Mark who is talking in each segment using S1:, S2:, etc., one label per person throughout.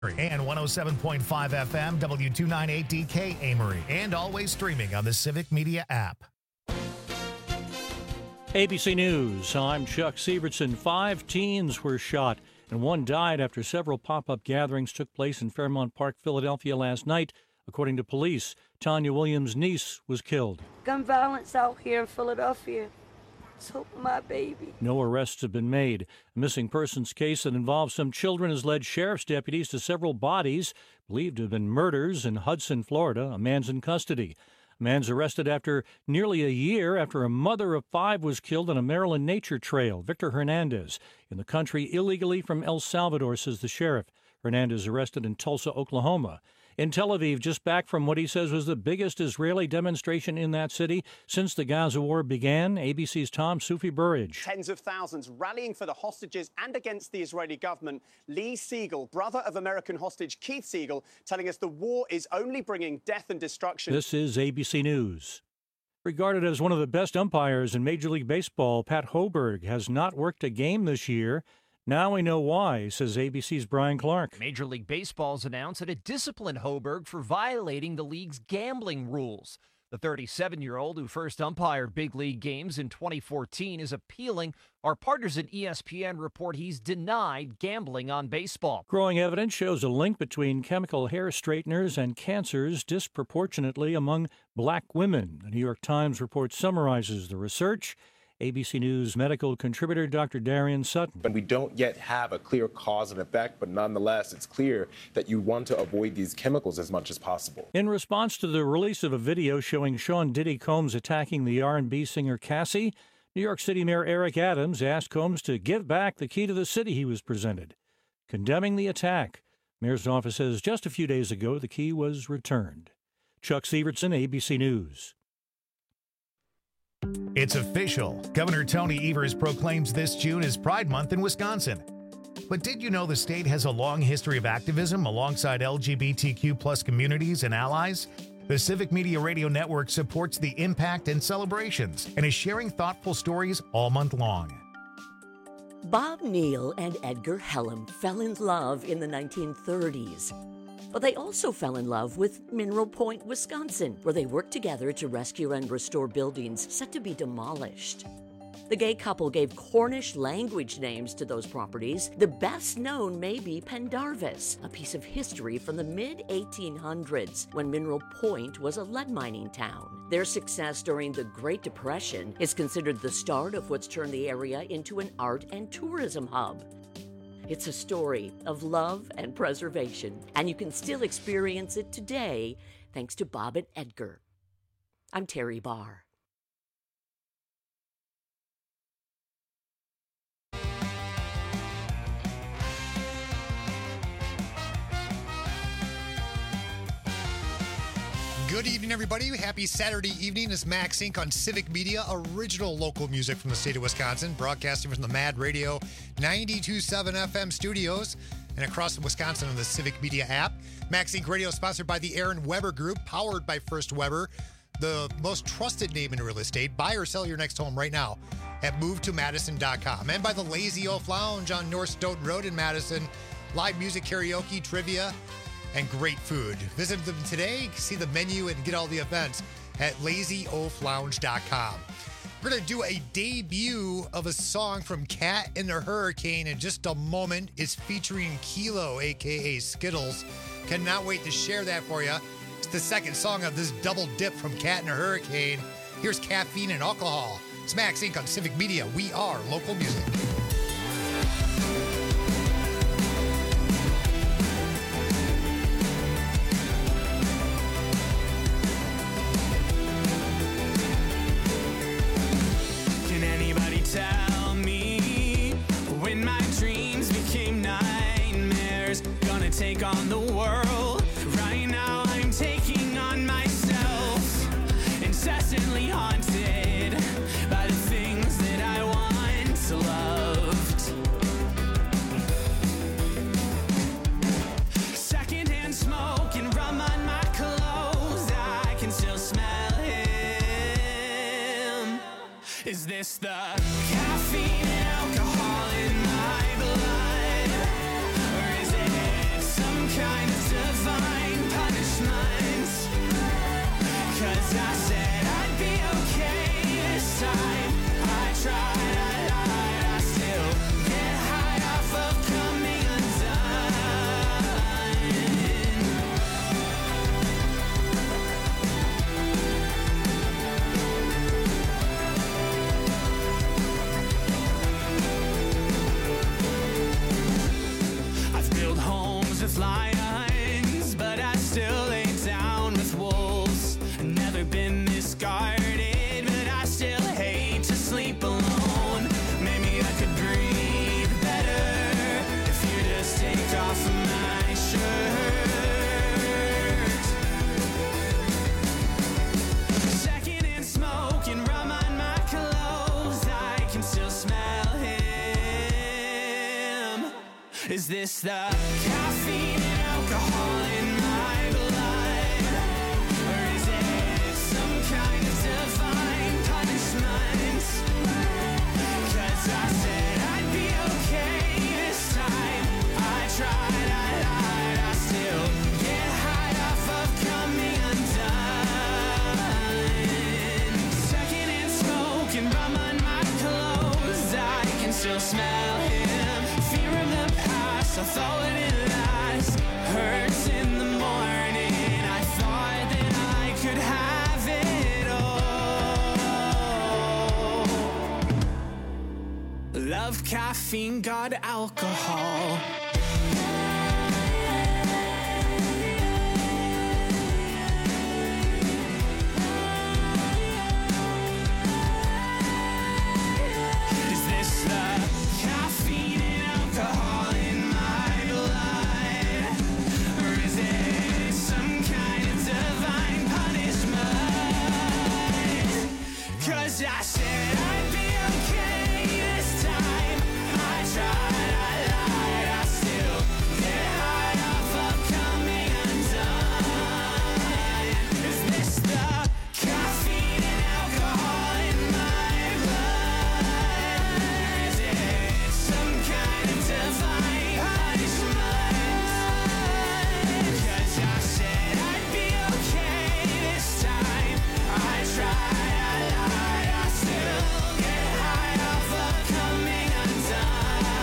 S1: And 107.5 FM, W298DK Amory. And always streaming on the Civic Media app.
S2: ABC News, I'm Chuck Sievertson. 5 teens were shot and 1 died after several pop-up gatherings took place in Fairmount Park, Philadelphia last night. According to police, Tanya Williams' niece was killed.
S3: Gun violence out here in Philadelphia. So my baby.
S2: No arrests have been made. A missing persons case that involves some children has led sheriff's deputies to several bodies believed to have been murders in Hudson, Florida. A man's in custody. A man's arrested after nearly a year after a mother of 5 was killed on a Maryland nature trail. Victor Hernandez in the country illegally from El Salvador, says the sheriff. Hernandez arrested in Tulsa, Oklahoma. In Tel Aviv, just back from what he says was the biggest Israeli demonstration in that city since the Gaza war began. ABC's Tom Sufi Burridge.
S4: Tens of thousands rallying for the hostages and against the Israeli government. Lee Siegel, brother of American hostage Keith Siegel, telling us the war is only bringing death and destruction.
S2: This is ABC News. Regarded as one of the best umpires in Major League Baseball, Pat Hoberg has not worked a game this year. Now we know why, says ABC's Brian Clark.
S5: Major League Baseball's announced that it disciplined Hoberg for violating the league's gambling rules. The 37-year-old who first umpired big league games in 2014 is appealing. Our partners at ESPN report he's denied gambling on baseball.
S2: Growing evidence shows a link between chemical hair straighteners and cancers disproportionately among black women. The New York Times report summarizes the research. ABC News medical contributor Dr. Darian Sutton.
S6: But we don't yet have a clear cause and effect, but nonetheless, it's clear that you want to avoid these chemicals as much as possible.
S2: In response to the release of a video showing Sean Diddy Combs attacking the R&B singer Cassie, New York City Mayor Eric Adams asked Combs to give back the key to the city he was presented. Condemning the attack, Mayor's office says just a few days ago the key was returned. Chuck Sievertson, ABC News.
S1: It's official. Governor Tony Evers proclaims this June as Pride Month in Wisconsin. But did you know the state has a long history of activism alongside LGBTQ plus communities and allies? The Civic Media Radio Network supports the impact and celebrations and is sharing thoughtful stories all month long.
S7: Bob Neal and Edgar Hellam fell in love in the 1930s. But they also fell in love with Mineral Point, Wisconsin, where they worked together to rescue and restore buildings set to be demolished. The gay couple gave Cornish language names to those properties. The best known may be Pendarvis, a piece of history from the mid-1800s when Mineral Point was a lead mining town. Their success during the Great Depression is considered the start of what's turned the area into an art and tourism hub. It's a story of love and preservation, and you can still experience it today thanks to Bob and Edgar. I'm Terry Barr.
S8: Good evening, everybody. Happy Saturday evening. It's Max Inc. on Civic Media, original local music from the state of Wisconsin, broadcasting from the Mad Radio 92.7 FM studios and across Wisconsin on the Civic Media app. Max Inc. Radio sponsored by the Aaron Weber Group, powered by First Weber, the most trusted name in real estate. Buy or sell your next home right now at movetomadison.com. And by the Lazy Oaf Lounge on North Stoughton Road in Madison. Live music, karaoke, trivia, and great food. Visit them today, see the menu, and get all the events at lazyoaflounge.com. We're going to do a debut of a song from Cat and the Hurricane in just a moment. It's featuring Kilo, a.k.a. Skittles. Cannot wait to share that for you. It's the second song of this double dip from Cat and the Hurricane. Here's Caffeine and Alcohol. It's Max Inc. on Civic Media. We are local music.
S9: Tell me when my dreams became nightmares, gonna take on the world. Right now I'm taking on myself, incessantly haunted by the things that I once loved. Secondhand smoke and rum on my clothes, I can still smell him. Is this the caffeine and alcohol in my blood? Or is it some with lions, but I still lay down with wolves. Never been this guarded, but I still hate to sleep alone. Maybe I could breathe better if you just take off my shirt. Second and smoke and rum on my clothes, I can still smell him. Is this the caffeine and alcohol in my blood? Or is it some kind of divine punishment? 'Cause I said I'd be okay this time. I tried, I lied, I still get high off of coming undone. Second and smoke and rum on my clothes, I can still smell him. Fear of the past, I thought it last. Hurts in the morning, I thought that I could have it all. Love caffeine, God alcohol. Is this the caffeine and alcohol in my blood? Or is it some kind of divine punishment? 'Cause I said I'd be okay this time. I tried, I lied, I still get high off of coming undone. Is this the caffeine and alcohol in my blood? Is it some kind of divine punishment? 'Cause I said I'd be okay this time. I tried, I lied, I still get high off of coming undone.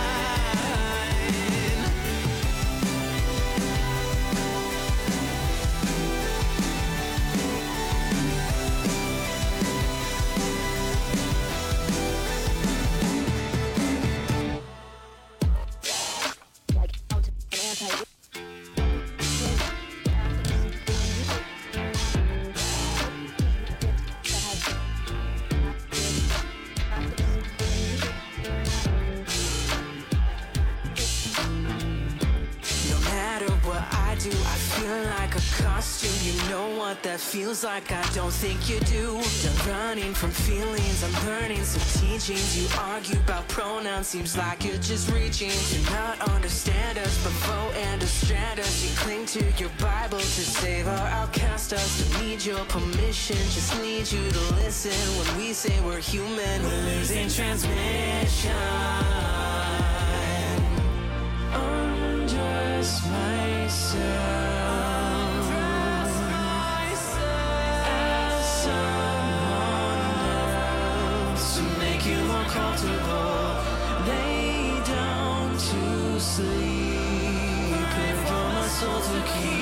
S10: No matter what I do, I feel like a costume. You know what that feels like, I don't think you do. Done running from feelings, I'm learning some teachings. You argue about pronouns, seems like you're just reaching to not understand us, but vote and distract us. You cling to your Bible to save our outcast us. Don't need your permission, just need you to listen. When we say we're human, we're losing transmission. Undress myself. Ask someone else to make you more comfortable. Lay down to sleep. Pray for my soul to keep.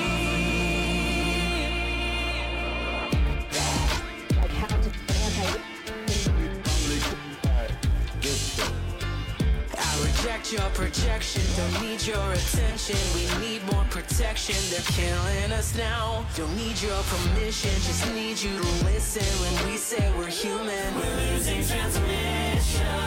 S10: I reject your projection, don't need your attention. We need more protection, they're killing us now. Don't need your permission, just need you to listen. When we say we're human, we're losing transmission.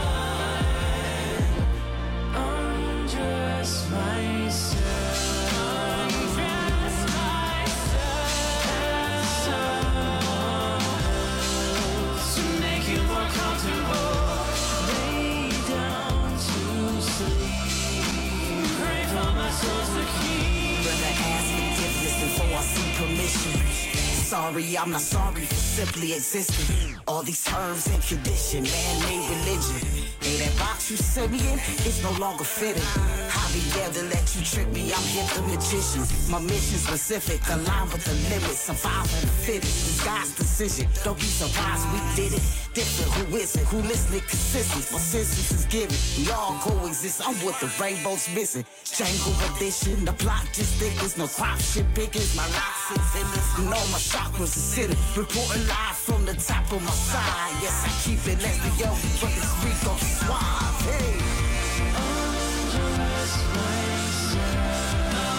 S10: Undress myself. Undress myself. Ask someone else to make you more comfortable. Lay down to sleep. Pray for my soul to keep. Brother, ask forgiveness before I seek permission. Sorry, I'm not sorry for simply existing. All these terms and condition, man-made religion. Hey, that box you sent me in, it's no longer fitting. I'll be there to let you trick me, I'm here the magician. My mission specific, aligned with the limits. Survival the fittest, this God's decision. Don't be surprised we did it. Different, who is it? Who listening consistent? My senses is given. We all coexist, I'm what the rainbow's missing. Jangle edition, the plot just thickens. No crop shit pickers, my rock sits in this. You know my chakras are sitting. Reporting live from the top of my side. Yes, I keep it as the yo, but this week on suave. Hey. Undress myself.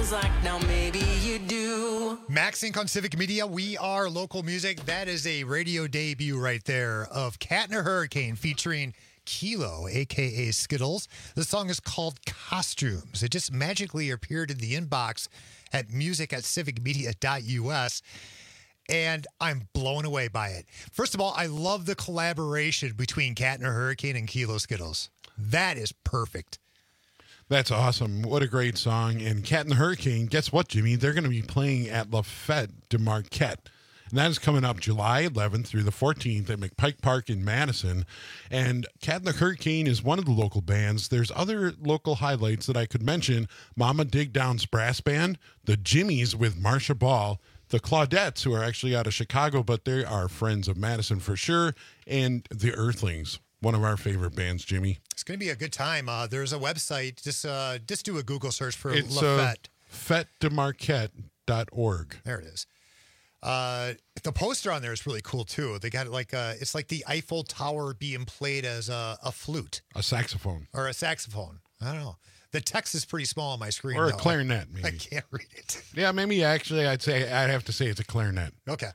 S10: feels like now maybe you do.
S8: Max Inc. on Civic Media. We are local music. That is a radio debut right there of Cat in a Hurricane featuring Kilo, a.k.a. Skittles. The song is called Costumes. It just magically appeared in the inbox at music@civicmedia.us. And I'm blown away by it. First of all, I love the collaboration between Cat in a Hurricane and Kilo Skittles. That is perfect.
S11: That's awesome. What a great song. And Cat in the Hurricane, guess what, Jimmy? They're going to be playing at La Fête de Marquette. And that is coming up July 11th through the 14th at McPike Park in Madison. And Cat in the Hurricane is one of the local bands. There's other local highlights that I could mention. Mama Dig Down's brass band, the Jimmies with Marsha Ball, the Claudettes, who are actually out of Chicago, but they are friends of Madison for sure, and the Earthlings, one of our favorite bands, Jimmy.
S8: It's going to be a good time. There's a website. Just do a Google search for
S11: It's
S8: La Fête.
S11: FêteDeMarquette.org.
S8: There it is. The poster on there is really cool too. They got like it's like the Eiffel Tower being played as a flute,
S11: A saxophone.
S8: or a saxophone. I don't know. The text is pretty small on my screen.
S11: Or a
S8: though.
S11: clarinet,
S8: I
S11: maybe.
S8: can't read it.
S11: Yeah, maybe actually I'd have to say it's a clarinet.
S8: Okay.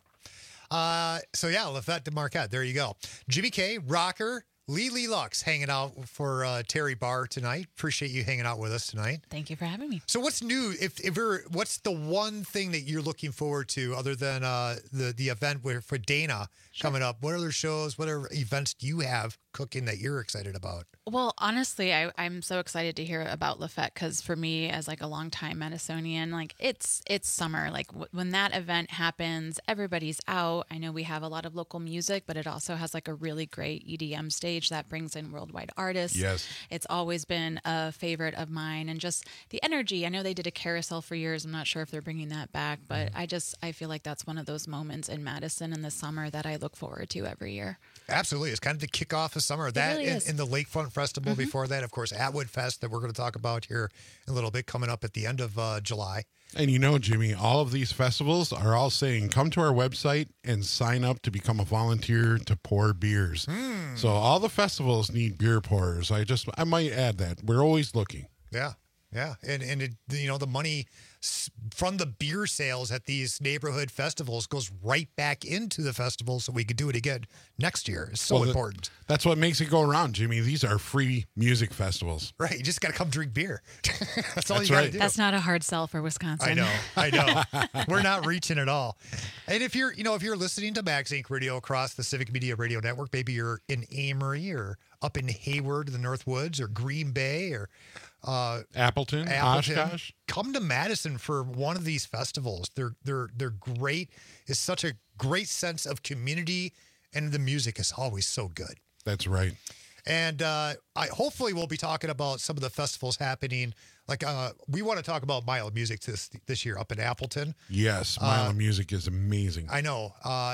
S8: So yeah, La Fête de Marquette. There you go. Jimmy K, rocker, Lee Lux hanging out for Terry Barr tonight. Appreciate you hanging out with us tonight.
S12: Thank you for having me.
S8: So what's new? If you're, what's the one thing that you're looking forward to other than the event for Dana coming up? What other shows, what other events do you have cooking that you're excited about?
S12: Well, honestly, I'm so excited to hear about La Fête because for me, as like a longtime Madisonian, like it's summer. Like when that event happens, everybody's out. I know we have a lot of local music, but it also has like a really great EDM stage that brings in worldwide artists.
S11: Yes.
S12: It's always been a favorite of mine, and just the energy. I know they did a carousel for years. I'm not sure if they're bringing that back, but I feel like that's one of those moments in Madison in the summer that I look forward to every year.
S8: Absolutely. It's kind of the kickoff of summer. That
S12: really is.
S8: in the Lakefront Festival before that, of course, Atwood Fest that we're going to talk about here in a little bit coming up at the end of July.
S11: And you know, Jimmy, all of these festivals are all saying, come to our website and sign up to become a volunteer to pour beers. So all the festivals need beer pourers. I might add that. We're always looking.
S8: Yeah. Yeah. And it, the money from the beer sales at these neighborhood festivals goes right back into the festival so we could do it again next year. It's so important.
S11: That's what makes it go around, Jimmy. These are free music festivals.
S8: Right. You just got to come drink beer. That's all
S11: That's
S8: you got to
S11: right.
S8: do.
S12: That's not a hard sell for Wisconsin.
S8: I know. We're not reaching at all. And if you're listening to Max Inc. Radio across the Civic Media Radio Network, maybe you're in Amory or up in Hayward, the North Woods, or Green Bay, or
S11: Appleton, Oshkosh.
S8: Come to Madison for one of these festivals. They're great. It's such a great sense of community, and the music is always so good.
S11: That's right.
S8: And hopefully we'll be talking about some of the festivals happening. Like we want to talk about Mile Music this year up in Appleton.
S11: Yes, Mile of Music is amazing.
S8: I know.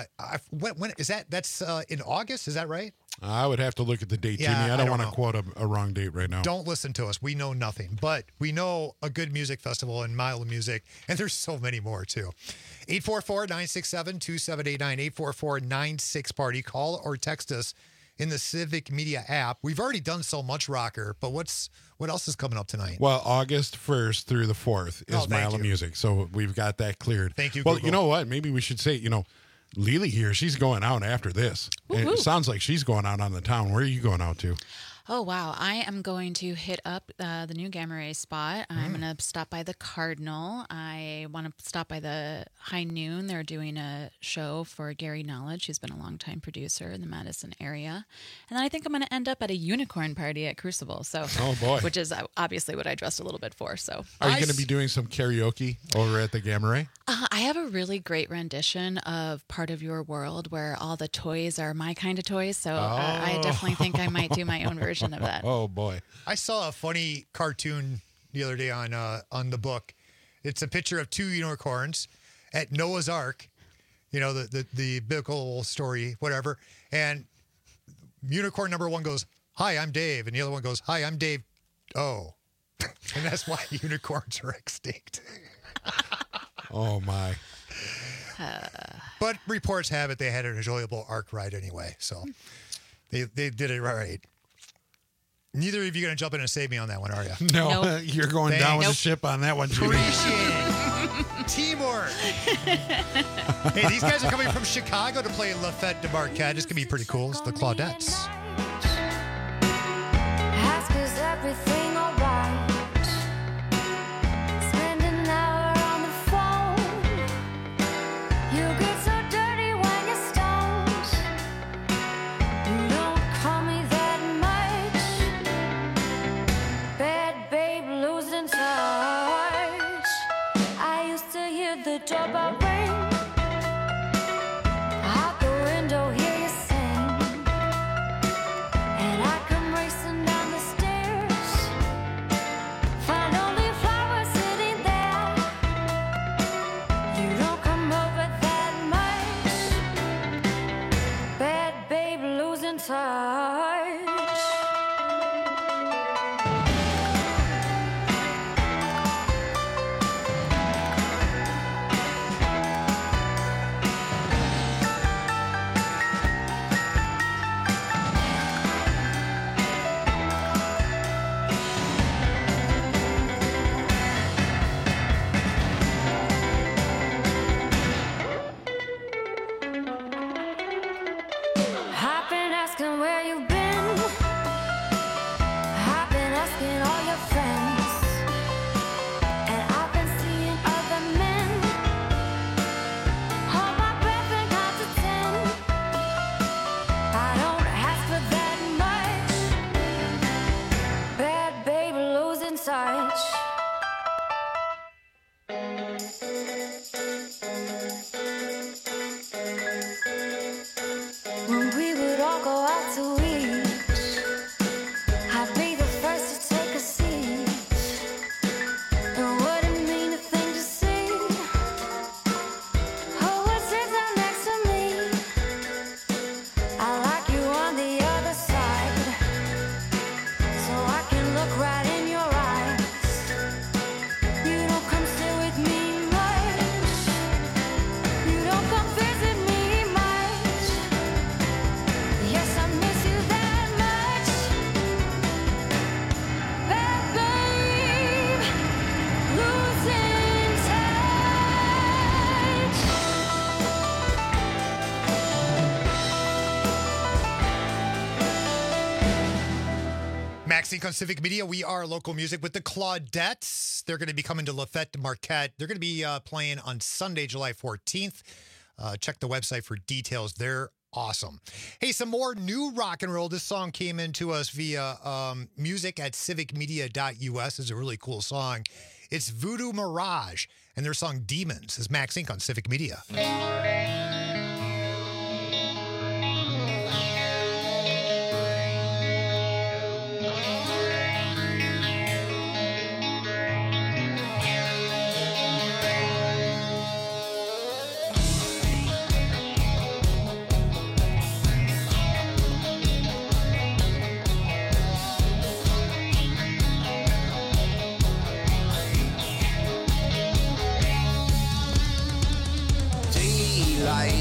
S8: When is that? That's in August. Is that right?
S11: I would have to look at the date,
S8: Yeah,
S11: Jimmy. I don't want to
S8: know.
S11: quote a wrong date right now.
S8: Don't listen to us. We know nothing, but we know a good music festival and Mile of Music, and there's so many more too. 844-967-2789, 844-96-PARTY. Call or text us in the Civic Media app. We've already done so much, Rocker, but what else is coming up tonight?
S11: Well, August 1st through the 4th is
S8: thank
S11: Mile of
S8: you.
S11: Music, so we've got that cleared.
S8: Thank you,
S11: Well,
S8: Google.
S11: you know what? Maybe we should say, Lily here, she's going out after this. And it sounds like she's going out on the town. Where are you going out to?
S12: Oh, wow. I am going to hit up the new Gamma Ray spot. I'm going to stop by the Cardinal. I want to stop by the High Noon. They're doing a show for Gary Knowledge, who's been a longtime producer in the Madison area. And then I think I'm going to end up at a unicorn party at Crucible. So,
S11: Oh, boy.
S12: Which is obviously what I dressed a little bit for. So,
S11: Are you going to be doing some karaoke over at the Gamma Ray?
S12: I have a really great rendition of Part of Your World where all the toys are my kind of toys. So I definitely think I might do my own version of that.
S11: Oh, boy.
S8: I saw a funny cartoon the other day on the book. It's a picture of two unicorns at Noah's Ark, the biblical story, whatever. And unicorn number one goes, "Hi, I'm Dave," and the other one goes, "Hi, I'm Dave." Oh, and that's why unicorns are extinct.
S11: Oh, my.
S8: But reports have it they had an enjoyable Ark ride anyway, so they did it right. Neither of you going to jump in and save me on that one, are you?
S11: No,
S12: Nope.
S11: you're going down with the ship on that one, Jimmy.
S8: Appreciate it. Teamwork. Hey, these guys are coming from Chicago to play La Fête de Marquette. It's going to be pretty cool. It's the Claudettes.
S10: Ask is everything alright? Spend an hour on the phone. You get so dirty when you're stoned. You don't call me that much. Bad babe losing touch. I used to hear the doorbell ring. Out the window, hear you sing. And I come racing down the stairs. Find only flowers sitting there. You don't come over that much. Bad babe losing touch. I've been asking where you've been. I've been asking all your friends. And I've been seeing other men. Hold my breath and count to 10. I don't ask for that much. Bad babe losing touch. When we would all go out to eat, I'd be the first to take a seat. And wouldn't mean a thing to see. Who would sit down next to me? I like you on the other side, so I can look right in your eyes. You don't come sit with me much. You don't come visit me much. Yes, I miss you that much. Bad babe, losing touch.
S8: Maxine on Civic Media. We are local music with the Claudettes. They're going to be coming to La Fête de Marquette. They're going to be playing on Sunday, July 14th. Check the website for details. They're awesome. Hey, some more new rock and roll. This song came into us via music at civicmedia.us. It's a really cool song. It's Voodoo Mirage and their song Demons. This is Max Inc. on Civic Media.
S10: Daylight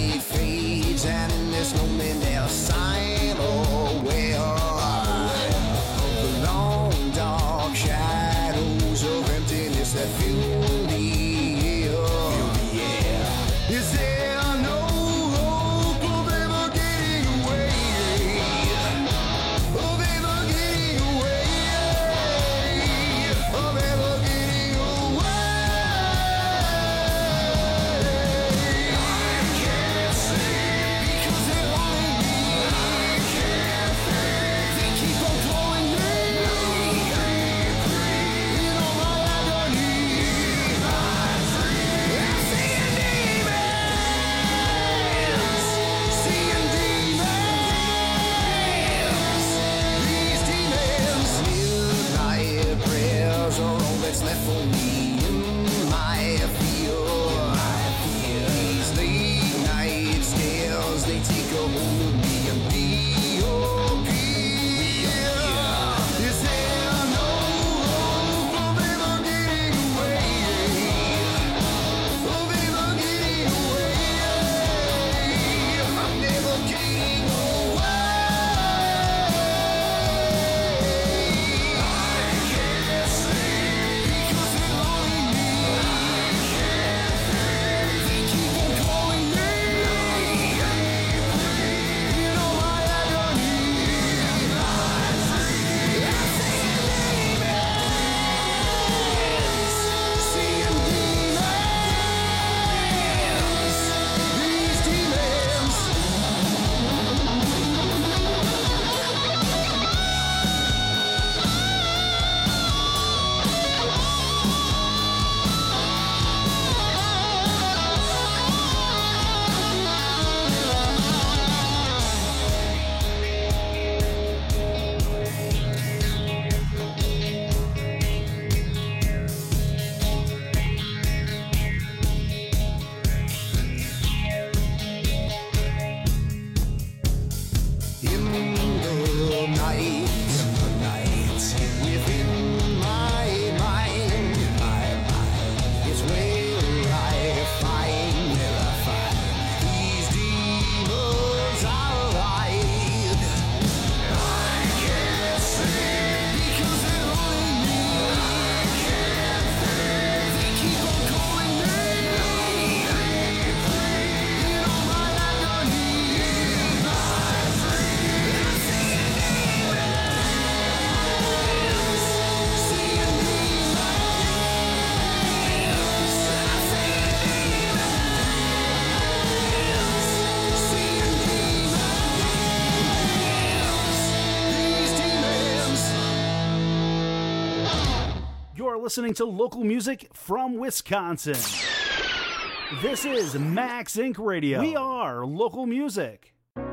S13: are listening to local music from Wisconsin. This is Max Inc. Radio. We are local music.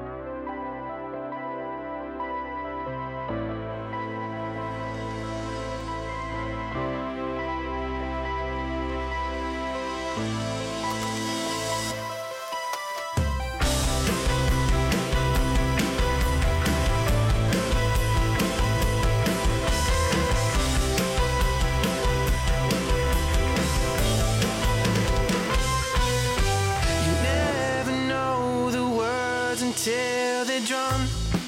S10: Till they're drawn.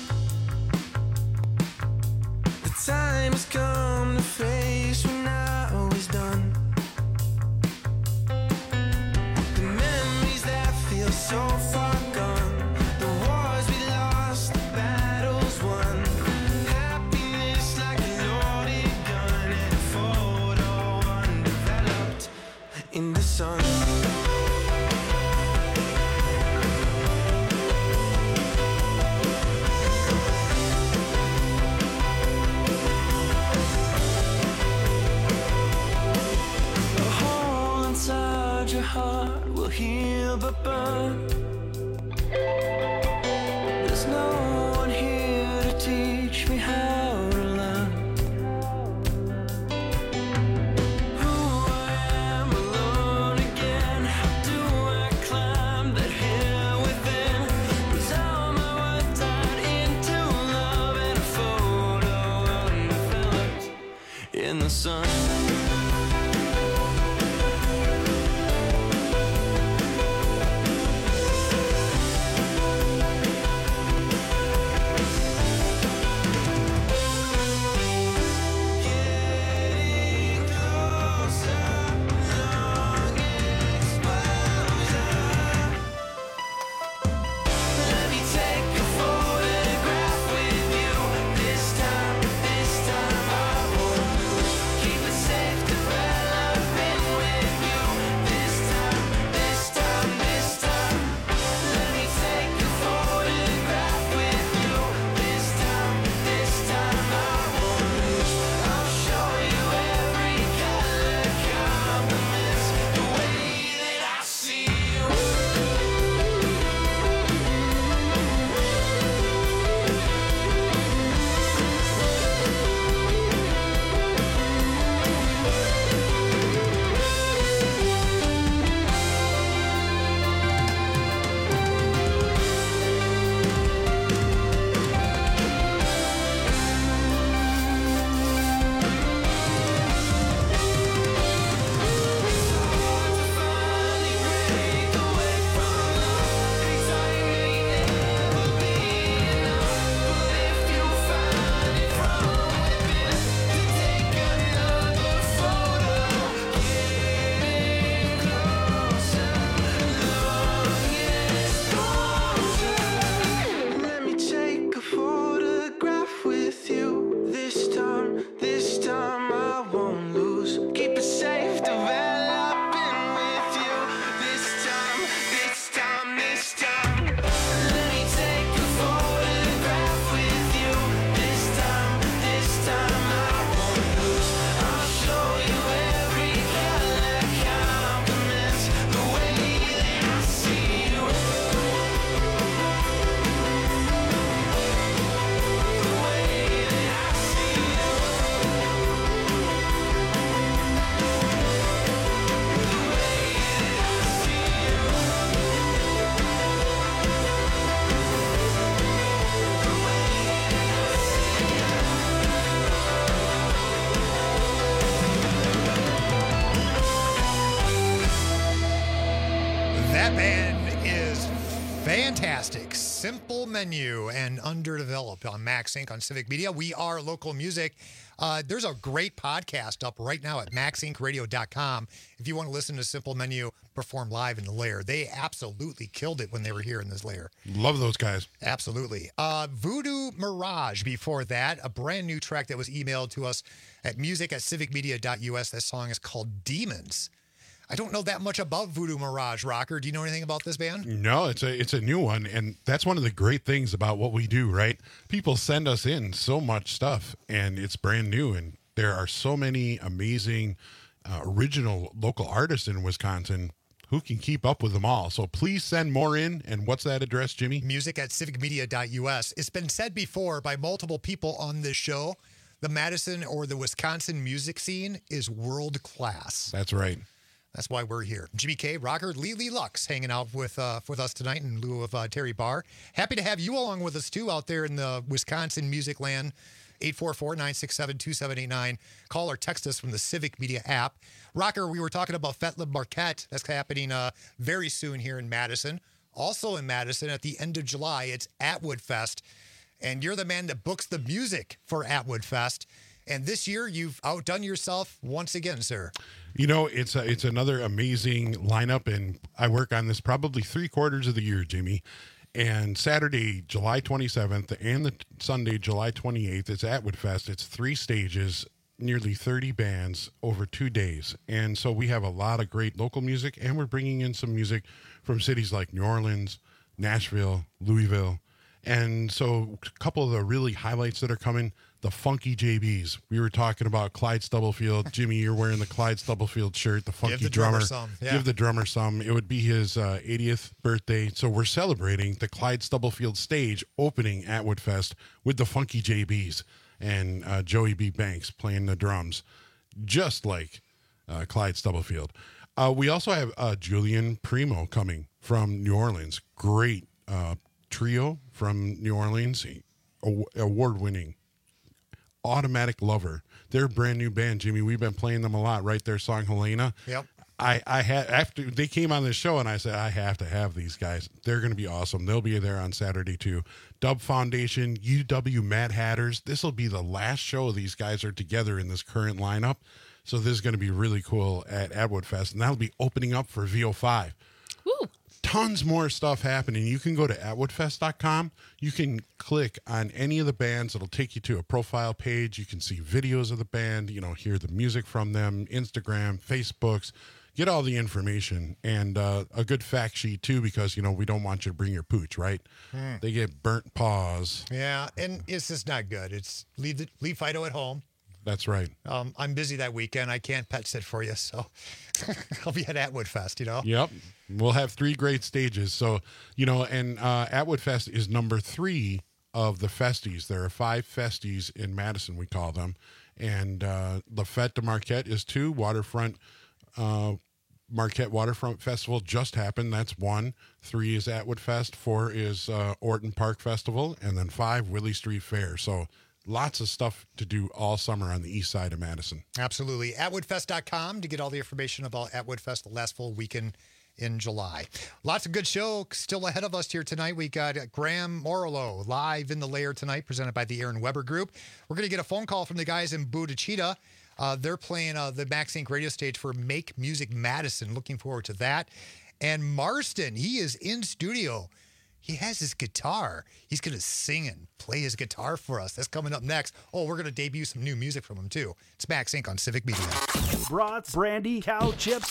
S10: The time has come to face when now is done. The memories that feel so far gone, the wars we lost, the battles won. Happiness like a loaded gun and a photo undeveloped in the sun. Your heart will heal but burn. There's no one here to teach me how to learn. Who I am alone again. How do I climb that hill within? Was all my worth tied into love and a photo undeveloped in the sun?
S8: That band is fantastic. Simple Menu and Underdeveloped on Max Inc. on Civic Media. We are local music. There's a great podcast up right now at maxincradio.com if you want to listen to Simple Menu perform live in the Lair. They absolutely killed it when they were here in this Lair.
S11: Love those guys.
S8: Absolutely. Voodoo Mirage before that, a brand new track that was emailed to us at music@civicmedia.us. That song is called Demons. I don't know that much about Voodoo Mirage, Rocker. Do you know anything about this band?
S11: No, it's a new one, and that's one of the great things about what we do, right? People send us in so much stuff, and it's brand new, and There are so many amazing original local artists in Wisconsin. Who can keep up with them all? So please send more in. And what's that address, Jimmy?
S8: music@civicmedia.us. It's been said before by multiple people on this show, the Madison or the Wisconsin music scene is world class.
S11: That's right.
S8: That's why we're here. Jimmy K, Rocker, Lee Lux hanging out with us tonight in lieu of Terry Barr. Happy to have you along with us, too, out there in the Wisconsin music land. 844-967-2789. Call or text us from the Civic Media app. Rocker, we were talking about Fête Le Marquette. That's happening very soon here in Madison. Also in Madison, at the end of July, it's Atwood Fest. And you're the man that books the music for Atwood Fest. And this year, you've outdone yourself once again, sir.
S11: You know, it's another amazing lineup, and I work on this probably 3/4 of the year, Jimmy. And Saturday, July 27th, and the Sunday, July 28th, it's Atwood Fest. It's 3 stages, nearly 30 bands over 2 days. And so we have a lot of great local music, and we're bringing in some music from cities like New Orleans, Nashville, Louisville. And so a couple of the really highlights that are coming, the Funky JBs. We were talking about Clyde Stubblefield. Jimmy, you're wearing the Clyde Stubblefield shirt, the Funky
S8: Give the drummer some. Yeah.
S11: Give the drummer some. It would be his 80th birthday. So we're celebrating the Clyde Stubblefield stage opening Atwood Fest with the Funky JBs and Joey B. Banks playing the drums, just like Clyde Stubblefield. We also have Julian Primo coming from New Orleans. Great trio from New Orleans, award-winning. Automatic Lover. They're a brand new band, Jimmy. We've been playing them a lot, right? Their song Helena.
S8: Yep.
S11: I had, after they came on this show, and I said I have to have these guys. They're going to be awesome. They'll be there on Saturday too. Dub Foundation, UW Mad Hatters. This will be the last show these guys are together in this current lineup. So this is going to be really cool at Atwood Fest, and that'll be opening up for VO5.
S12: Woo.
S11: Tons more stuff happening. You can go to atwoodfest.com. You can click on any of the bands. It'll take you to a profile page. You can see videos of the band, hear the music from them, Instagram, Facebooks, get all the information, and a good fact sheet too, because, we don't want you to bring your pooch, right? They get burnt paws.
S8: Yeah, and it's just not good. It's leave Fido at home.
S11: That's right.
S8: I'm busy that weekend. I can't pet sit for you, so I'll be at Atwood Fest,
S11: Yep. We'll have 3 great stages. So, and Atwood Fest is number 3 of the festies. There are 5 festies in Madison, we call them. And the Fête de Marquette is 2. Waterfront, Marquette Waterfront Festival just happened. That's 1. 3 is Atwood Fest. 4 is Orton Park Festival. And then 5, Willie Street Fair. So, lots of stuff to do all summer on the east side of Madison.
S8: Absolutely. Atwoodfest.com to get all the information about Atwood Fest, the last full weekend in July. Lots of good show still ahead of us here tonight. We got Graham Morello live in the Lair tonight, presented by the Aaron Weber Group. We're going to get a phone call from the guys in Budachita. They're playing the Max Inc. radio stage for Make Music Madison. Looking forward to that. And Marston, he is in studio. He has his guitar. He's going to sing and play his guitar for us. That's coming up next. Oh, we're going to debut some new music from him, too. It's Max Inc. on Civic Media.
S13: Brats, brandy, cow chips,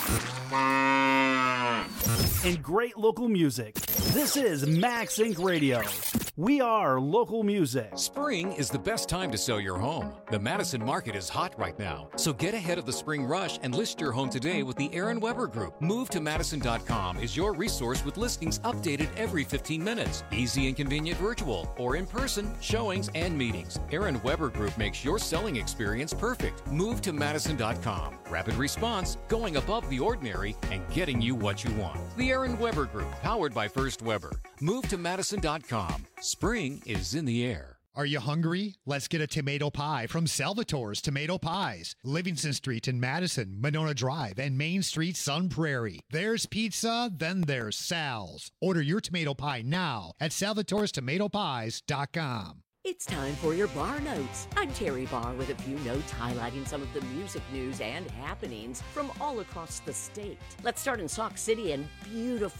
S13: and great local music. This is Max Inc. Radio. We are local music.
S14: Spring is the best time to sell your home. The Madison market is hot right now, so get ahead of the spring rush and list your home today with the Aaron Weber Group. MoveToMadison.com is your resource with listings updated every 15 minutes. Easy and convenient virtual or in-person showings and meetings. Aaron Weber Group makes your selling experience perfect. MoveToMadison.com. Rapid response, going above the ordinary, and getting you what you want. The Aaron Weber Group, powered by First Weber. MoveToMadison.com. Spring is in the air.
S8: Are you hungry? Let's get a tomato pie from Salvatore's Tomato Pies. Livingston Street in Madison, Monona Drive, and Main Street, Sun Prairie. There's pizza, then there's Sal's. Order your tomato pie now at salvatorestomatopies.com.
S7: It's time for your Bar Notes. I'm Terry Barr with a few notes highlighting some of the music news and happenings from all across the state. Let's start in Sauk City and beautiful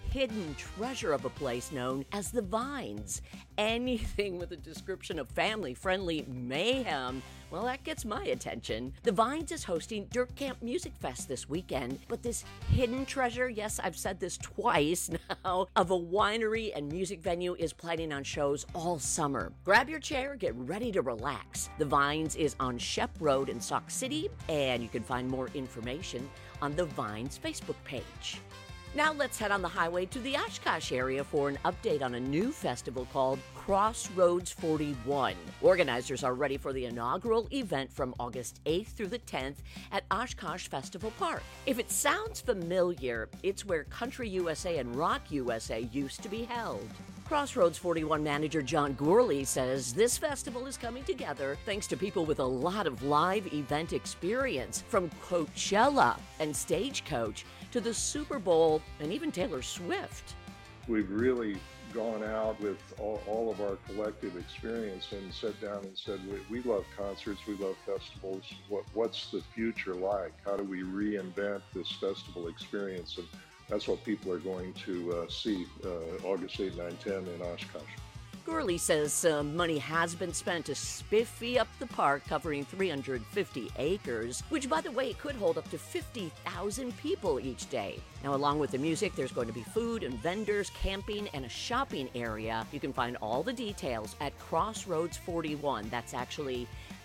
S7: hidden treasure of a place known as the Vines. Anything with a description of family-friendly mayhem, well, that gets my attention. The Vines is hosting Dirt Camp Music Fest this weekend, but this hidden treasure, yes, I've said this twice now, of a winery and music venue is planning on shows all summer. Grab your chair, get ready to relax. The Vines is on Shep Road in Sauk City, and you can find more information on the Vines Facebook page. Now let's head on the highway to the Oshkosh area for an update on a new festival called Crossroads 41. Organizers are ready for the inaugural event from August 8th through the 10th at Oshkosh Festival Park. If it sounds familiar, it's where Country USA and Rock USA used to be held. Crossroads 41 manager John Gourley says this festival is coming together thanks to people with a lot of live event experience, from Coachella and Stagecoach to the Super Bowl and even Taylor Swift.
S15: We've really gone out with all of our collective experience and sat down and said, we love concerts, we love festivals. What's the future like? How do we reinvent this festival experience? And that's what people are going to see August 8, 9, 10 in Oshkosh.
S7: Gourley says money has been spent to spiffy up the park, covering 350 acres, which, by the way, could hold up to 50,000 people each day. Now, along with the music, there's going to be food and vendors, camping, and a shopping area. You can find all the details at Crossroads 41. That's actually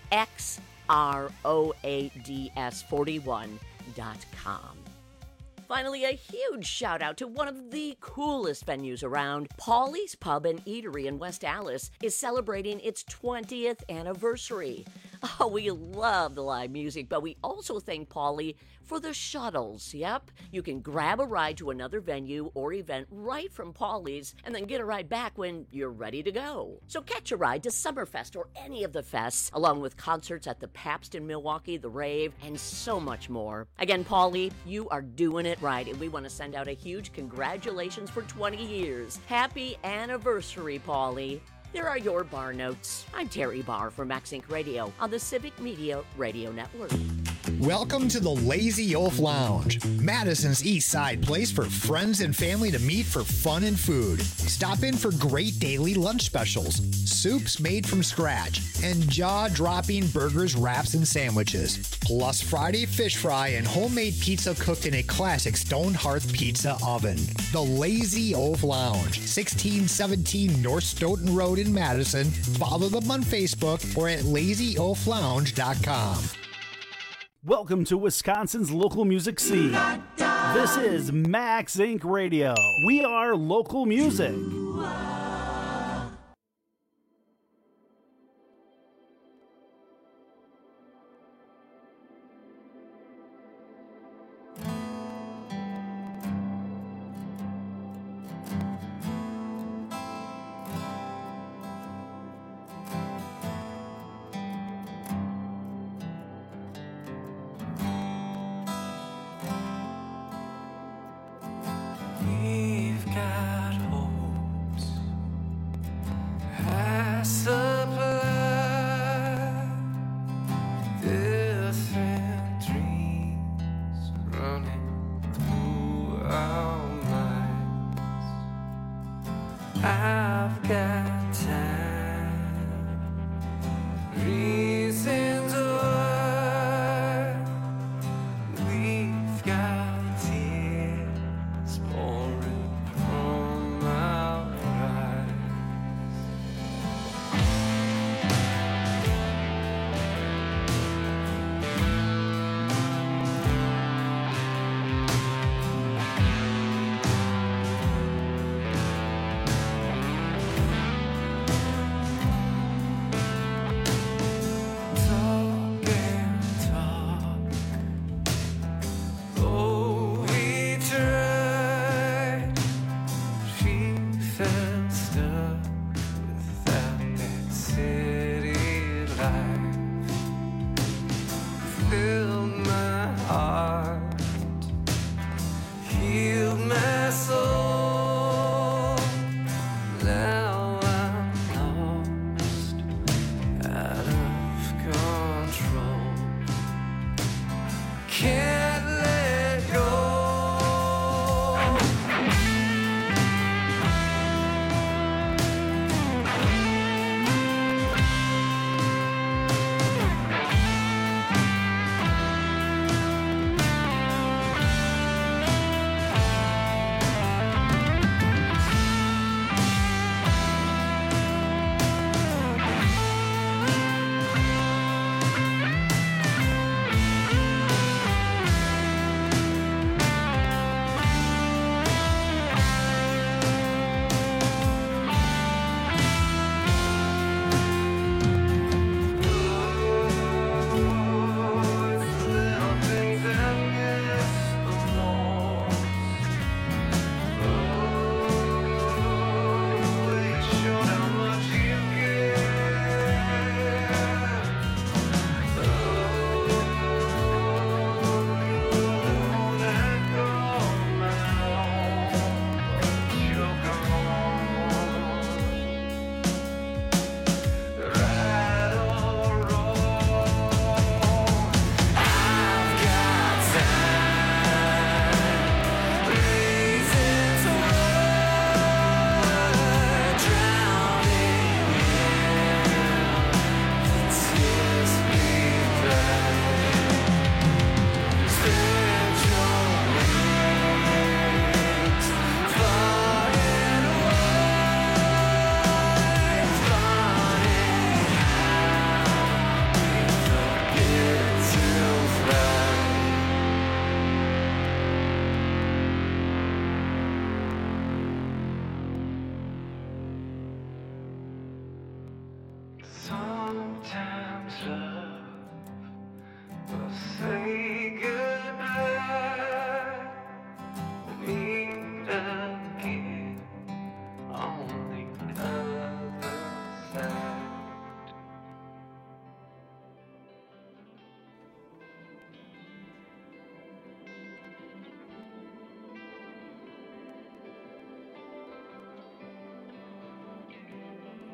S7: XROADS41.com. Finally, a huge shout out to one of the coolest venues around. Paulie's Pub and Eatery in West Allis is celebrating its 20th anniversary. Oh, we love the live music, but we also thank Paulie for the shuttles. Yep, you can grab a ride to another venue or event right from Paulie's and then get a ride back when you're ready to go. So catch a ride to Summerfest or any of the fests, along with concerts at the Pabst in Milwaukee, the Rave, and so much more. Again, Paulie, you are doing it right, and we want to send out a huge congratulations for 20 years. Happy anniversary, Paulie. There are your bar notes. I'm Terry Barr for Max Inc. Radio on the Civic Media Radio Network.
S8: Welcome to the Lazy Oaf Lounge, Madison's East Side place for friends and family to meet for fun and food. Stop in for great daily lunch specials, soups made from scratch, and jaw-dropping burgers, wraps, and sandwiches. Plus Friday fish fry and homemade pizza cooked in a classic stone hearth pizza oven. The Lazy Oaf Lounge, 1617 North Stoughton Road in Madison. Follow them on Facebook or at lazyoaflounge.com.
S13: Welcome to Wisconsin's local music scene. This is Max Inc. Radio. We are local music.
S10: We've got hopes, I supply different dreams running through our minds. I've got time, reasons why we've got tears pouring from our eyes.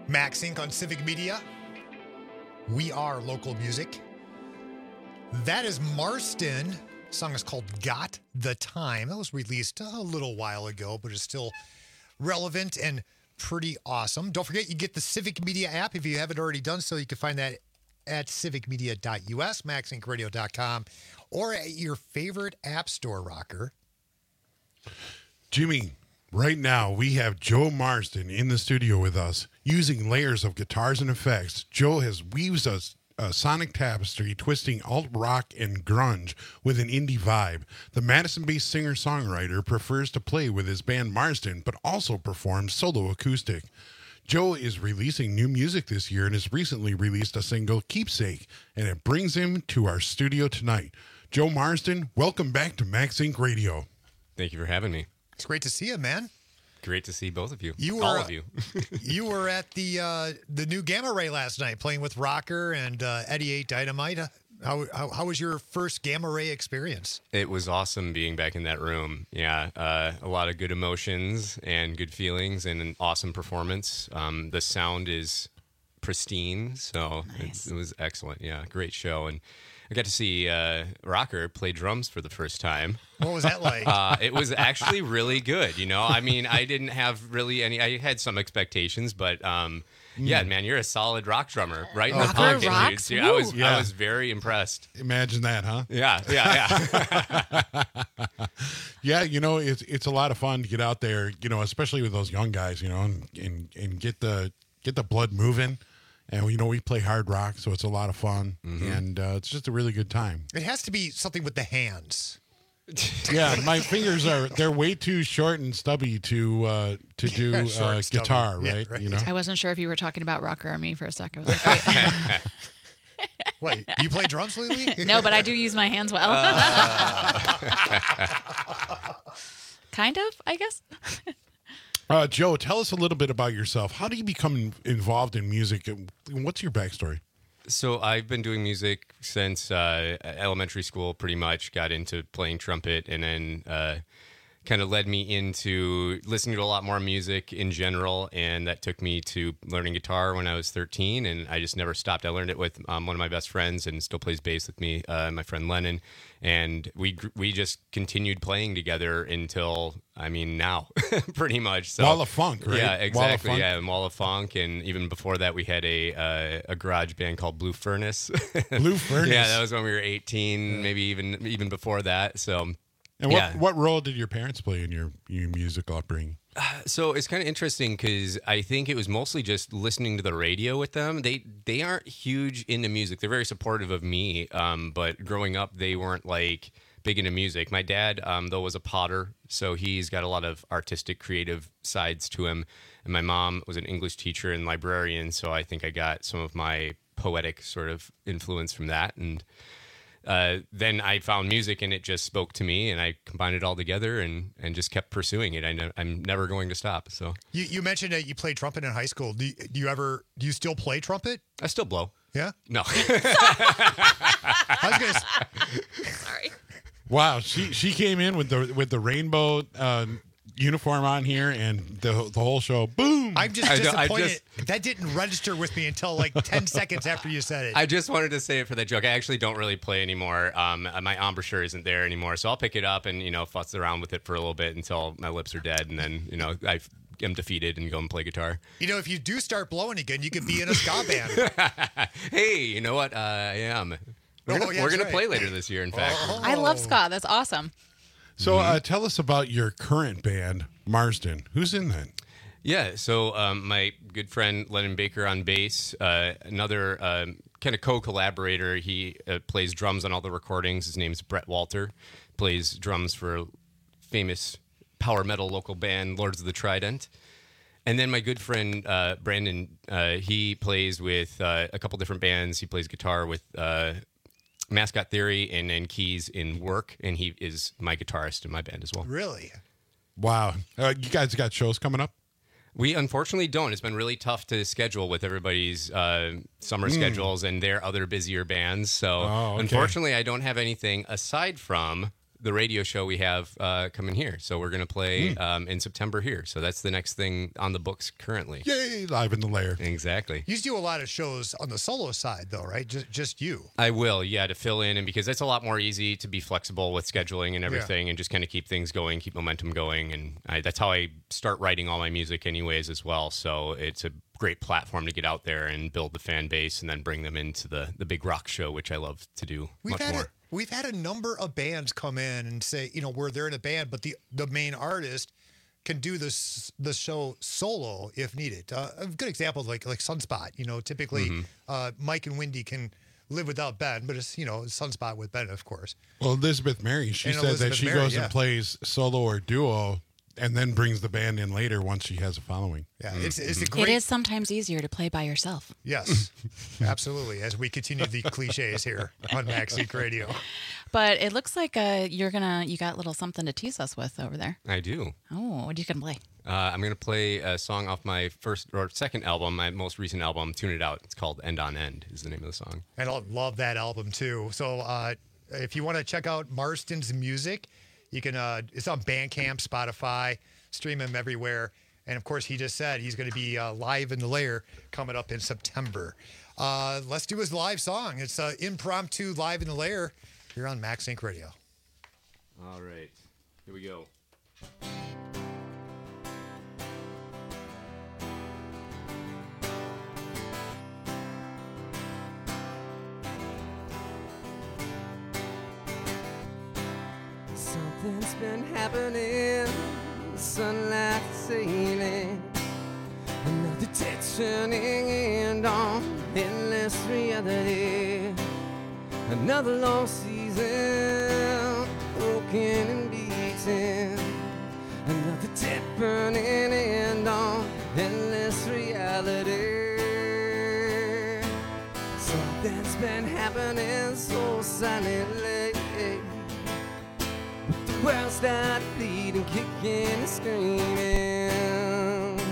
S8: Max Inc. on Civic Media. We are local music. That is Marston. The song is called Got the Time. That was released a little while ago, but it's still relevant and pretty awesome. Don't forget, you get the Civic Media app. If you haven't already done so, you can find that at civicmedia.us, maxincradio.com, or at your favorite app store, Rocker.
S11: Jimmy, right now we have Joe Marston in the studio with us using layers of guitars and effects. Joe has weaves us a sonic tapestry, twisting alt rock and grunge with an indie vibe. The Madison-based singer-songwriter prefers to play with his band Marston, but also performs solo acoustic. Joe is releasing new music this year and has recently released a single, Keepsake, and it brings him to our studio tonight. Joe Marston, welcome back to Max Inc. Radio.
S16: Thank you for having me.
S8: It's great to see you, man.
S16: Great to see both of you.
S8: All
S16: of you.
S8: You were at the new Gamma Ray last night, playing with Rocker and Eddie 8 Dynamite. How was your first Gamma Ray experience?
S16: It was awesome being back in that room. Yeah, a lot of good emotions and good feelings and an awesome performance. The sound is pristine, so it was excellent. Yeah, great show. And I got to see Rocker play drums for the first time.
S8: What was that like?
S16: It was actually really good. You know, I mean, I didn't have really any. I had some expectations, but yeah, man, you're a solid rock drummer, right? In the pocket, dude. I was very impressed.
S11: Imagine that, huh?
S16: Yeah.
S11: Yeah, you know, it's a lot of fun to get out there, you know, especially with those young guys, you know, and get the blood moving. And, you know, we play hard rock, so it's a lot of fun. Mm-hmm. And it's just a really good time.
S8: It has to be something with the hands.
S11: Yeah, my fingers they're way too short and stubby to do guitar, right?
S8: Yeah, right?
S11: You know?
S12: I wasn't sure if you were talking about Rocker or me for a second. I was like,
S8: wait, you play drums, Lily?
S12: No, but I do use my hands well. Kind of, I guess.
S11: Joe, tell us a little bit about yourself. How do you become involved in music? What's your backstory?
S16: So I've been doing music since elementary school, pretty much. Got into playing trumpet and then kind of led me into listening to a lot more music in general. And that took me to learning guitar when I was 13. And I just never stopped. I learned it with one of my best friends and still plays bass with me, my friend Lennon. And we just continued playing together until, I mean, now, pretty much. So,
S11: Wall of Funk, right?
S16: Yeah, exactly. Yeah, Wall of Funk. And even before that, we had a garage band called Blue Furnace.
S11: Blue Furnace.
S16: Yeah, that was when we were 18, maybe even before that. So,
S11: and what role did your parents play in your musical upbringing?
S16: So it's kind of interesting because I think it was mostly just listening to the radio with them. They aren't huge into music. They're very supportive of me, but growing up, they weren't like big into music. My dad, though, was a potter, so he's got a lot of artistic, creative sides to him. And my mom was an English teacher and librarian, so I think I got some of my poetic sort of influence from that. And then I found music and it just spoke to me, and I combined it all together and just kept pursuing it. I'm never going to stop. So
S8: you mentioned that you played trumpet in high school. Do you still play trumpet?
S16: I still blow.
S8: Yeah?
S16: No.
S8: I was gonna
S12: Sorry.
S11: Wow, she came in with the rainbow uniform on here and the whole show. Boom!
S8: I'm just disappointed. That didn't register with me until like 10 seconds after you said it.
S16: I just wanted to say it for that joke. I actually don't really play anymore. My embouchure isn't there anymore, so I'll pick it up and fuss around with it for a little bit until my lips are dead, and then I'm defeated and go and play guitar.
S8: If you do start blowing again, you could be in a ska band.
S16: Hey, you know what? I am. We're going to play later this year, in fact.
S12: I love ska. That's awesome.
S11: So tell us about your current band, Marston. Who's in that?
S16: Yeah, so my good friend Lennon Baker on bass, another kind of co-collaborator. He plays drums on all the recordings. His name's Brett Walter. Plays drums for a famous power metal local band, Lords of the Trident. And then my good friend Brandon, he plays with a couple different bands. He plays guitar with Mascot Theory and then keys in Work, and he is my guitarist in my band as well.
S8: Really?
S11: Wow. You guys got shows coming up?
S16: We unfortunately don't. It's been really tough to schedule with everybody's summer schedules and their other busier bands. So unfortunately, I don't have anything aside from the radio show we have coming here. So we're going to play in September here. So that's the next thing on the books currently.
S11: Yay, Live in the Lair.
S16: Exactly.
S8: You do a lot of shows on the solo side, though, right? Just you.
S16: I will, yeah, to fill in, and because it's a lot more easy to be flexible with scheduling and everything, and just kind of keep things going, keep momentum going, and that's how I start writing all my music, anyways, as well. So it's a great platform to get out there and build the fan base, and then bring them into the big rock show, which I love to do much more.
S8: We've had a number of bands come in and say, where they're in a band, but the main artist can do the show solo if needed. A good example, like Sunspot. Typically Mike and Wendy can live without Ben, but it's Sunspot with Ben, of course.
S11: Well, Elizabeth Mary, she said that she goes and plays solo or duo, and then brings the band in later once she has a following.
S8: Yeah, it's a great.
S12: It is sometimes easier to play by yourself.
S8: Yes, absolutely. As we continue the cliches here on MaxSync Radio.
S12: But it looks like you got a little something to tease us with over there.
S16: I do.
S12: Oh, what are you gonna play?
S16: I'm gonna play a song off my second album, my most recent album, Tune It Out. It's called End on End is the name of the song.
S8: And I love that album too. So if you want to check out Marston's music, you can. It's on Bandcamp, Spotify, stream him everywhere. And of course, he just said he's going to be live in the Lair coming up in September. Let's do his live song. It's impromptu live in the Lair here on MaxSync Radio.
S16: All right, here we go.
S10: Something's been happening, sunlight sailing, another day turning end on endless reality, another long season, broken and beaten, another dead burning end on endless reality. Something's been happening so silently. The world started bleeding, kicking and screaming.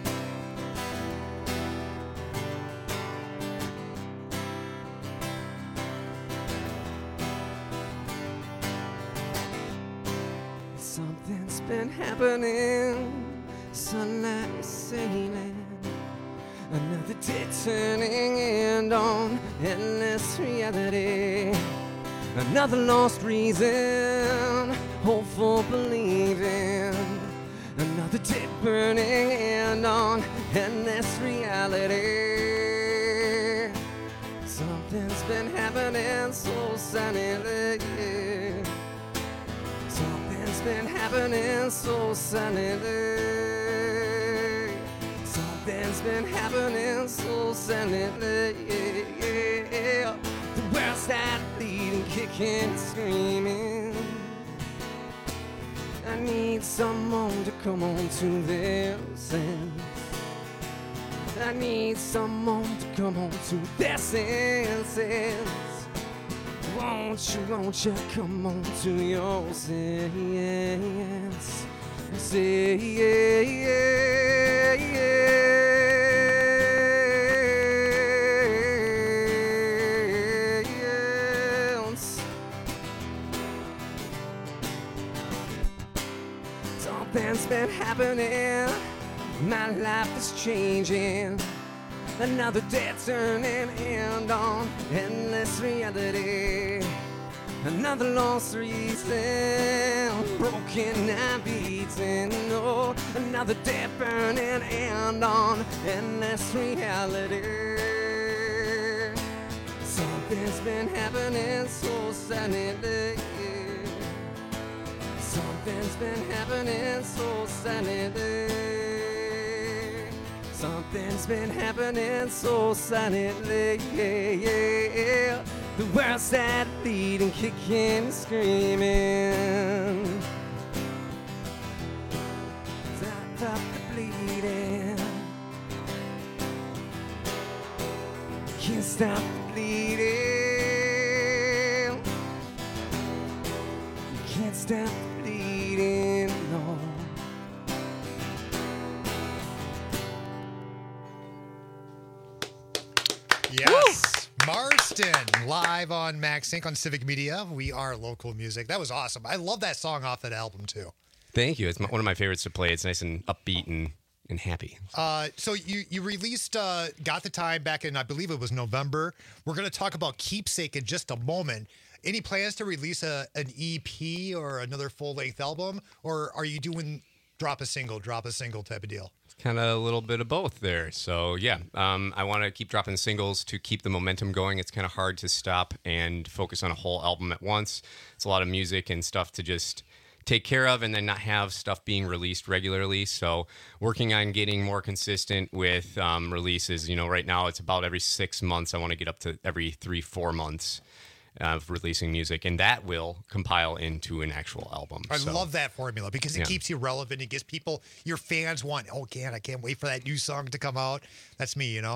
S10: Something's been happening, sunlight is sailing, another day turning end on endless reality. Another lost reason, hopeful believing, another day burning end on endless reality. Something's been happening so silently. Something's been happening so silently. Something's been happening so silently. The world started bleeding, kicking and screaming. I need someone to come on to their sense. I need someone to come on to their senses. Won't you come on to your sense? Say Something's been happening, my life is changing. Another day turning end on endless reality. Another lost reason, broken and beaten. Oh, another day burning end on endless reality. Something's been happening so silently. Something's been happening so silently. Something's been happening so silently. The world started bleeding, kicking and screaming. Stop the bleeding. Can't stop the bleeding. You can't stop the bleeding, no.
S8: Yes. Marston, live on Max Inc. on Civic Media. We are local music. That was awesome. I love that song off that album, too.
S16: Thank you. It's one of my favorites to play. It's nice and upbeat and happy.
S8: So you released Got the Time back in, I believe it was November. We're going to talk about Keepsake in just a moment. Any plans to release an EP or another full-length album? Or are you doing drop a single type of deal?
S16: Kind of a little bit of both there. So, yeah, I want to keep dropping singles to keep the momentum going. It's kind of hard to stop and focus on a whole album at once. It's a lot of music and stuff to just take care of and then not have stuff being released regularly. So working on getting more consistent with releases. Right now it's about every 6 months. I want to get up to every 3-4 months of releasing music, and that will compile into an actual album.
S8: I love that formula because it keeps you relevant. It gives people, your fans want, I can't wait for that new song to come out. That's me, and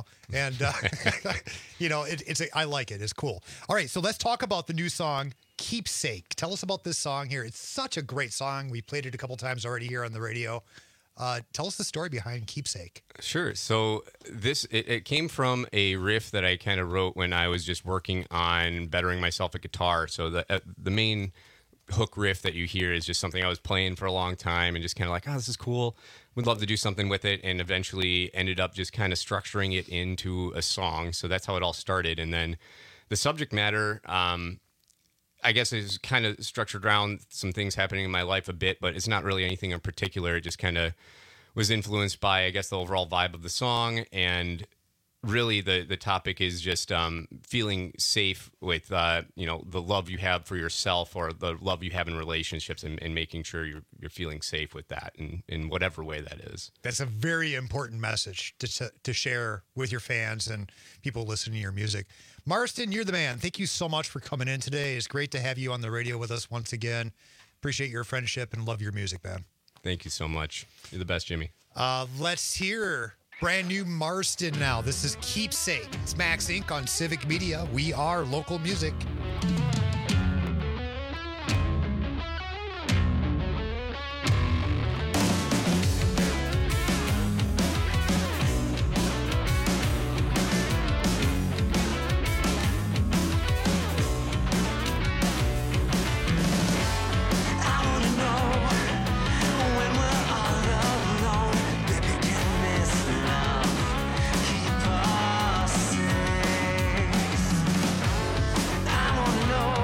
S8: I like it. It's cool. All right, so let's talk about the new song, Keepsake. Tell us about this song here. It's such a great song. We played it a couple times already here on the radio. Tell us the story behind Keepsake.
S16: Sure. So it came from a riff that I kind of wrote when I was just working on bettering myself at guitar. So the main hook riff that you hear is just something I was playing for a long time and just kind of like, this is cool. Would love to do something with it, and eventually ended up just kind of structuring it into a song. So that's how it all started. And then the subject matter, I guess it's kind of structured around some things happening in my life a bit, but it's not really anything in particular. It just kind of was influenced by, I guess, the overall vibe of the song. And really the topic is just feeling safe with, the love you have for yourself or the love you have in relationships, and making sure you're feeling safe with that in whatever way that is.
S8: That's a very important message to share with your fans and people listening to your music. Marston, you're the man. Thank you so much for coming in today. It's great to have you on the radio with us once again. Appreciate your friendship and love your music, man.
S16: Thank you so much. You're the best, Jimmy.
S8: Let's hear brand new Marston now. This is Keepsake. It's Max Inc. on Civic Media. We are local music.
S10: I wanna know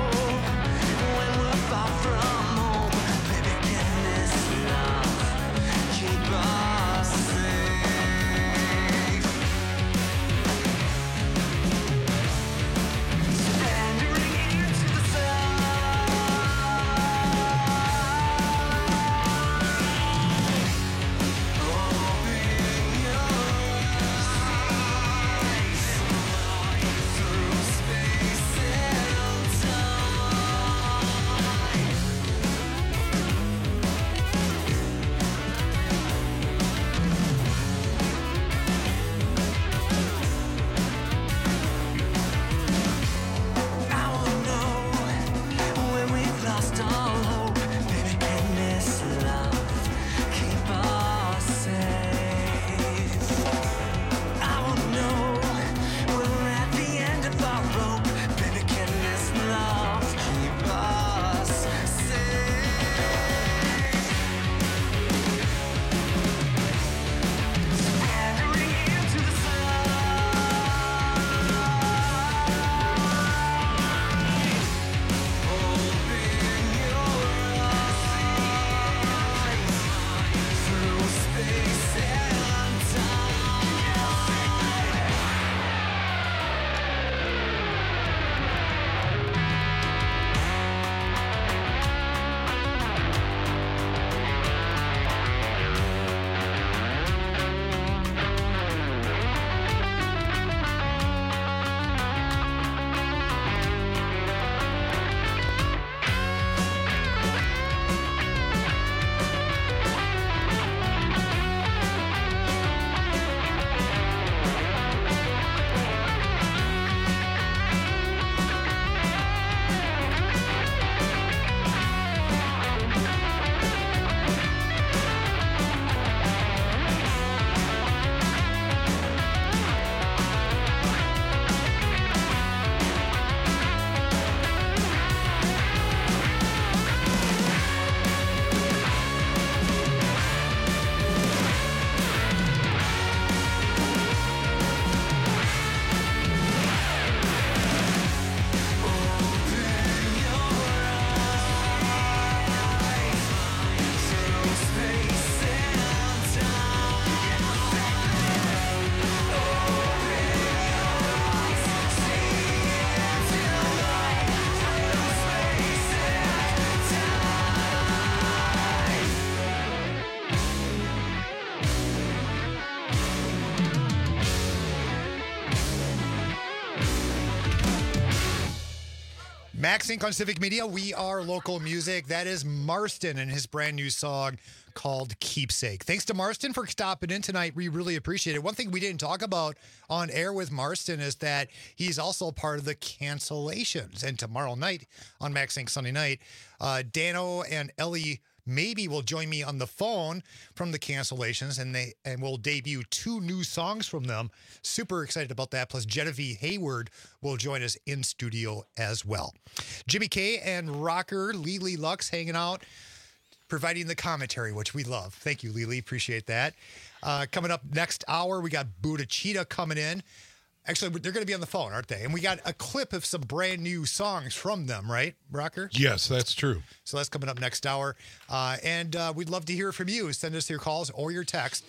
S8: Max Inc. on Civic Media. We are local music. That is Marston and his brand new song called Keepsake. Thanks to Marston for stopping in tonight. We really appreciate it. One thing we didn't talk about on air with Marston is that he's also part of the Cancellations. And tomorrow night on Max Inc. Sunday night, Dano and Ellie maybe will join me on the phone from the Cancellations, and we'll debut 2 new songs from them. Super excited about that. Plus, Genevieve Hayward will join us in studio as well. Jimmy K and rocker Lily Lux hanging out, providing the commentary, which we love. Thank you, Lily. Appreciate that. Coming up next hour, we got Buddha Cheetah coming in. Actually, they're going to be on the phone, aren't they? And we got a clip of some brand new songs from them, right, Rocker?
S11: Yes, that's true.
S8: So that's coming up next hour. And we'd love to hear from you. Send us your calls or your text,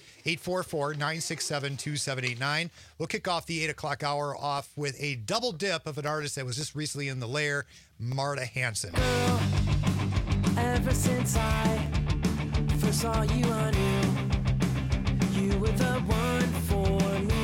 S8: 844-967-2789. We'll kick off the 8 o'clock hour off with a double dip of an artist that was just recently in the lair, Marta Hanson.
S10: Girl, ever since I first saw you, I knew you were the one for me.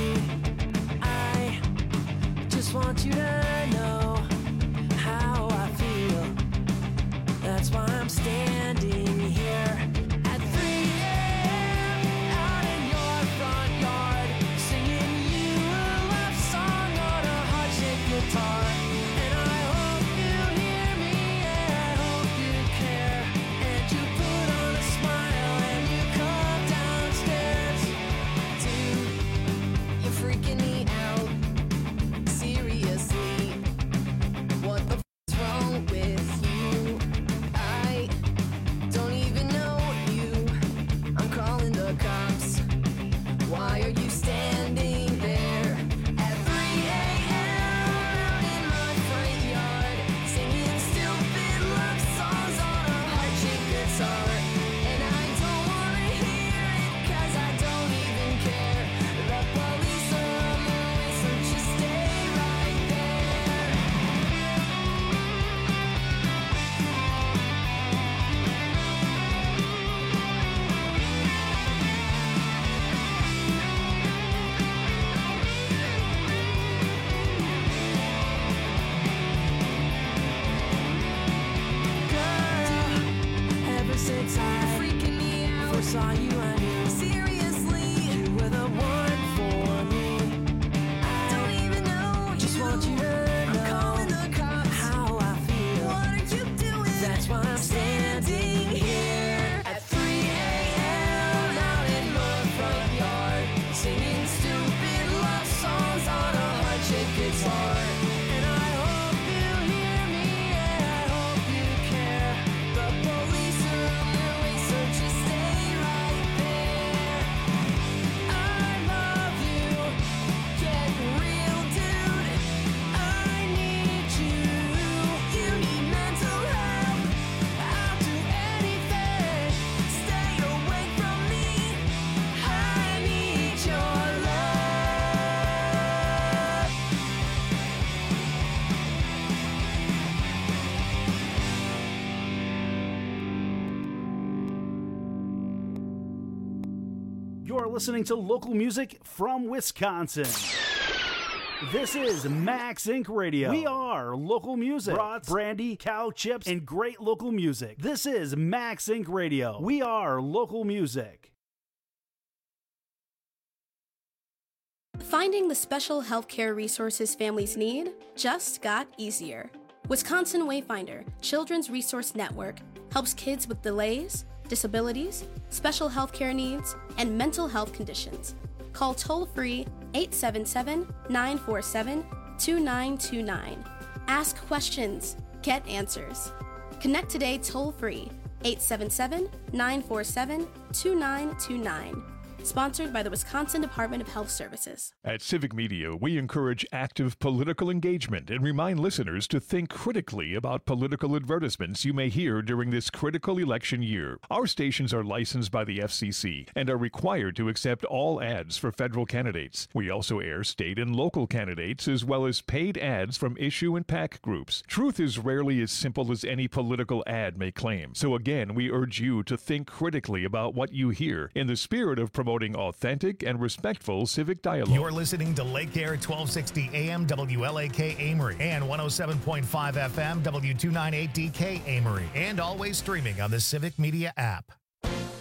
S10: I just want you to know how I feel. That's why I'm standing here at 3 a.m. out in your front yard, singing you a love song on a hot shit guitar. And I hope you hear me, and I hope you care, and you put on a smile and you come downstairs. Dude, you're freaking me out. Seriously, what the f***'s wrong with you? I don't even know you. I'm calling the cops. Why are you standing there at 3 a.m. out in my front yard, singing stupid love songs on a hard chick guitar? And I don't wanna hear it, 'cause I don't even care. The police are on the way, so just stay right there. Girl, ever since I first saw you, I knew seriously you were the one for me. I don't even know just want you to know calling the cops how I feel. What are you doing? That's why I'm standing here at 3 a.m. out in my front yard, singing stupid love songs on a hard chick guitar. And I hope you hear me, and I hope you care. The police are on their way, so just stay right there. I love you, get real, dude. I need you. You need mental help. I'll do anything. Stay away from me. I need your love.
S13: You're listening to local music from Wisconsin. This is Max Inc. Radio. We are local music. Brats, brandy, cow chips, and great local music. This is Max Inc. Radio. We are local music.
S17: Finding the special healthcare resources families need just got easier. Wisconsin Wayfinder Children's Resource Network helps kids with delays, disabilities, special healthcare needs, and mental health conditions. Call toll-free 877-947-2929. Ask questions, get answers. Connect today toll-free 877-947-2929. Sponsored by the Wisconsin Department of Health Services.
S18: At Civic Media, we encourage active political engagement and remind listeners to think critically about political advertisements you may hear during this critical election year. Our stations are licensed by the FCC and are required to accept all ads for federal candidates. We also air state and local candidates as well as paid ads from issue and PAC groups. Truth is rarely as simple as any political ad may claim. So again, we urge you to think critically about what you hear in the spirit of promoting promoting authentic and respectful civic dialogue.
S1: You're listening to Lake Air 1260 AM WLAK Amory and 107.5 FM W298DK Amory, and always streaming on the Civic Media app.